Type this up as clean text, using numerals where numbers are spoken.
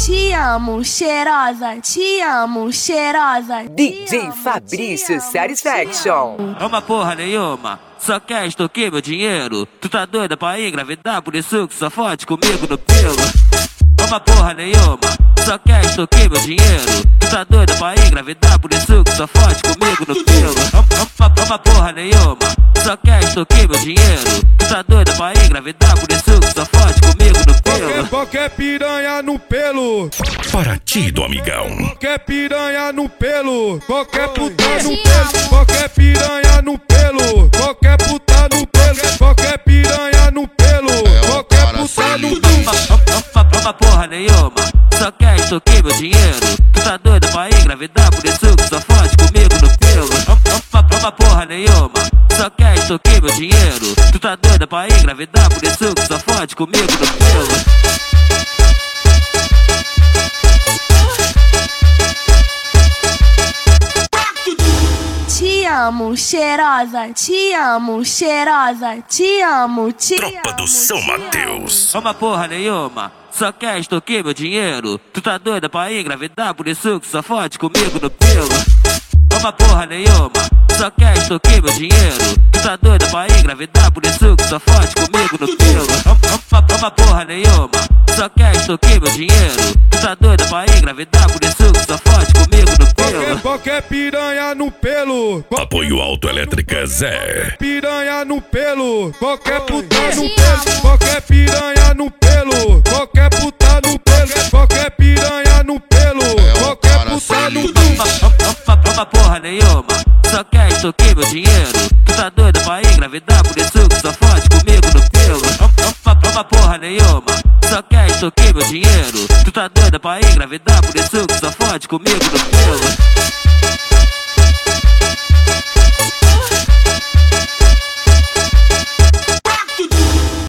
Te amo, cheirosa, te amo, cheirosa. DJ Fabrício Satisfaction. Uma porra nenhuma, só quer extorquir meu dinheiro. Tu tá doida pra engravidar, por isso que só fode comigo no pelo. Uma porra nenhuma, só quer extorquir meu dinheiro. Tu tá doida pra engravidar, por isso que só fode comigo no pelo. Uma porra nenhuma, só quer extorquir meu dinheiro. Tu tá doida pra engravidar, por isso que só fode comigo no pelo. Qualquer piranha no pelo. Para ti, do amigão. Qualquer piranha no pelo. Qualquer puta no pelo. Qualquer piranha no pelo. Qualquer puta no pelo. Qualquer piranha no pelo. Qualquer puta no pelo. Uma porra nenhuma, só quer extorquir meu dinheiro. Tu tá doida pra engravidar, por isso que só fode comigo no pelo. Uma porra nenhuma, só quer extorquir meu dinheiro. Tu tá doida pra engravidar, por isso que só fode comigo no pelo. Te amo, cheirosa, te amo, cheirosa, te amo, te amo. Tropa do São Mateus. Uma porra nenhuma, só quer extorquir meu dinheiro. Tu tá doida pra engravidar, por isso que só fode comigo no pelo. Uma porra nenhuma, só quer extorquir meu dinheiro. Tu tá doida pra engravidar, por isso que só fode comigo no pelo. Uma porra nenhuma, só quer extorquir meu dinheiro. Tu tá doida pra engravidar, por isso que só fode comigo no pelo. Qualquer piranha no pelo. Apoio Autoelétrica Zé. Piranha no pelo. Qualquer puta no pelo. Qualquer piranha no pelo. Qualquer puta no pelo. Qualquer piranha no pelo. Qualquer puta no pelo. Uma porra nenhuma, só quer extorquir meu dinheiro. Tu tá doida pra engravidar, por isso que só fode comigo no pelo. Uma porra nenhuma, só quer extorquir meu dinheiro. Tu tá doida pra engravidar, por isso que só fode comigo no pelo.